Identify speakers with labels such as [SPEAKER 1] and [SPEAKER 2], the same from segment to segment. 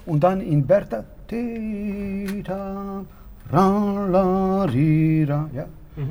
[SPEAKER 1] Und dann in Bertha, Tita, ra, la, ri, ra, ja.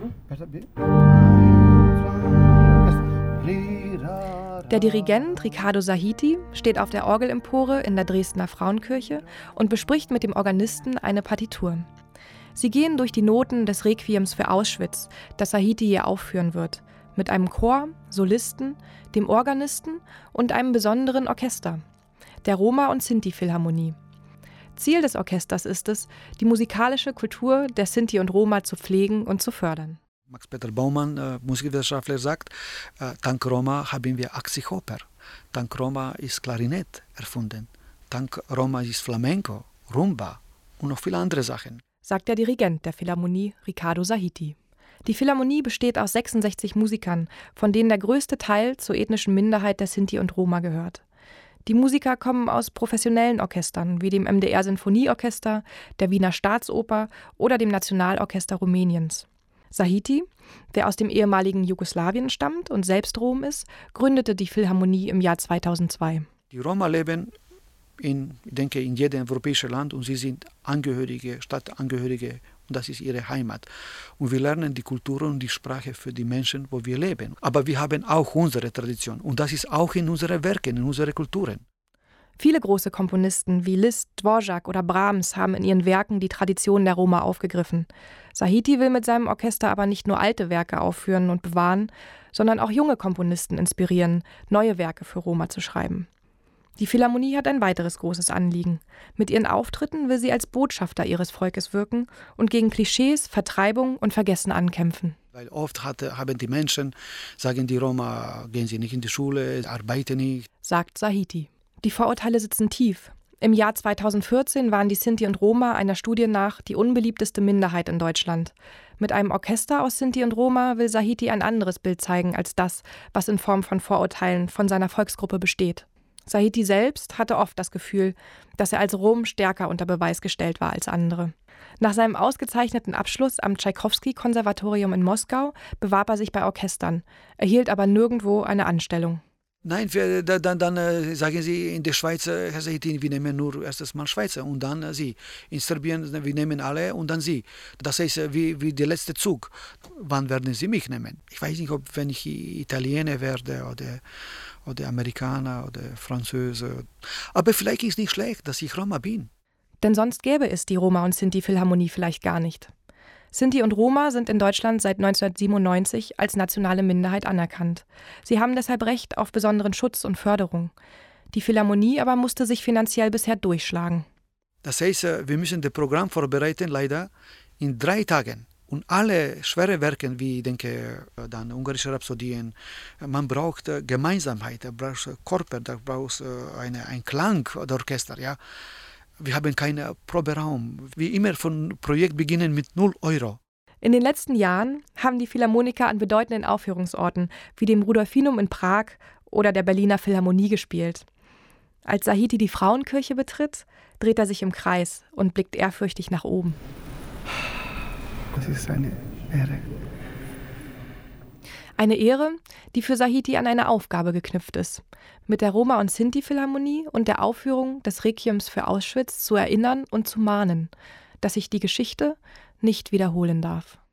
[SPEAKER 2] Der Dirigent Riccardo Sahiti steht auf der Orgelempore in der Dresdner Frauenkirche und bespricht mit dem Organisten eine Partitur. Sie gehen durch die Noten des Requiems für Auschwitz, das Sahiti hier aufführen wird, mit einem Chor, Solisten, dem Organisten und einem besonderen Orchester, der Roma- und Sinti-Philharmonie. Ziel des Orchesters ist es, die musikalische Kultur der Sinti und Roma zu pflegen und zu fördern.
[SPEAKER 3] Max-Peter Baumann, Musikwissenschaftler, sagt, dank Roma haben wir 80 Oper. Dank Roma ist Klarinett erfunden. Dank Roma ist Flamenco, Rumba und noch viele andere Sachen,
[SPEAKER 2] sagt der Dirigent der Philharmonie Riccardo Sahiti. Die Philharmonie besteht aus 66 Musikern, von denen der größte Teil zur ethnischen Minderheit der Sinti und Roma gehört. Die Musiker kommen aus professionellen Orchestern wie dem MDR-Sinfonieorchester, der Wiener Staatsoper oder dem Nationalorchester Rumäniens. Sahiti, der aus dem ehemaligen Jugoslawien stammt und selbst Rom ist, gründete die Philharmonie im Jahr 2002.
[SPEAKER 3] Die Roma leben ich denke, in jedem europäischen Land und sie sind Angehörige, Stadtangehörige und das ist ihre Heimat. Und wir lernen die Kultur und die Sprache für die Menschen, wo wir leben. Aber wir haben auch unsere Tradition und das ist auch in unseren Werken, in unseren Kulturen.
[SPEAKER 2] Viele große Komponisten wie Liszt, Dvorak oder Brahms haben in ihren Werken die Tradition der Roma aufgegriffen. Sahiti will mit seinem Orchester aber nicht nur alte Werke aufführen und bewahren, sondern auch junge Komponisten inspirieren, neue Werke für Roma zu schreiben. Die Philharmonie hat ein weiteres großes Anliegen. Mit ihren Auftritten will sie als Botschafter ihres Volkes wirken und gegen Klischees, Vertreibung und Vergessen ankämpfen.
[SPEAKER 3] Weil oft haben die Menschen, sagen die Roma, gehen sie nicht in die Schule, arbeiten nicht,
[SPEAKER 2] sagt Sahiti. Die Vorurteile sitzen tief. Im Jahr 2014 waren die Sinti und Roma einer Studie nach die unbeliebteste Minderheit in Deutschland. Mit einem Orchester aus Sinti und Roma will Sahiti ein anderes Bild zeigen als das, was in Form von Vorurteilen von seiner Volksgruppe besteht. Sahiti selbst hatte oft das Gefühl, dass er als Rom stärker unter Beweis gestellt war als andere. Nach seinem ausgezeichneten Abschluss am Tschaikowski-Konservatorium in Moskau bewarb er sich bei Orchestern, erhielt aber nirgendwo eine Anstellung.
[SPEAKER 3] Nein, dann sagen sie in der Schweiz, Herr Sahiti, wir nehmen nur erstes Mal Schweizer und dann Sie. In Serbien, wir nehmen alle und dann Sie. Das heißt, wie der letzte Zug. Wann werden Sie mich nehmen? Ich weiß nicht, wenn ich Italiener werde oder Amerikaner oder Französe. Aber vielleicht ist es nicht schlecht, dass ich Roma bin.
[SPEAKER 2] Denn sonst gäbe es die Roma- und Sinti-Philharmonie vielleicht gar nicht. Sinti und Roma sind in Deutschland seit 1997 als nationale Minderheit anerkannt. Sie haben deshalb Recht auf besonderen Schutz und Förderung. Die Philharmonie aber musste sich finanziell bisher durchschlagen.
[SPEAKER 3] Das heißt, wir müssen das Programm vorbereiten, leider, in 3 Tagen. Und alle schwere Werke, wie ich denke, dann ungarische Rhapsodien, man braucht Gemeinsamkeit, man braucht Körper, man braucht einen Klang der Orchester, ja. Wir haben keinen Proberaum. Wie immer von Projekt beginnen mit 0 Euro.
[SPEAKER 2] In den letzten Jahren haben die Philharmoniker an bedeutenden Aufführungsorten wie dem Rudolfinum in Prag oder der Berliner Philharmonie gespielt. Als Sahiti die Frauenkirche betritt, dreht er sich im Kreis und blickt ehrfürchtig nach oben.
[SPEAKER 1] Das ist eine Ehre.
[SPEAKER 2] Eine Ehre, die für Sahiti an eine Aufgabe geknüpft ist, mit der Roma- und Sinti-Philharmonie und der Aufführung des Requiems für Auschwitz zu erinnern und zu mahnen, dass sich die Geschichte nicht wiederholen darf.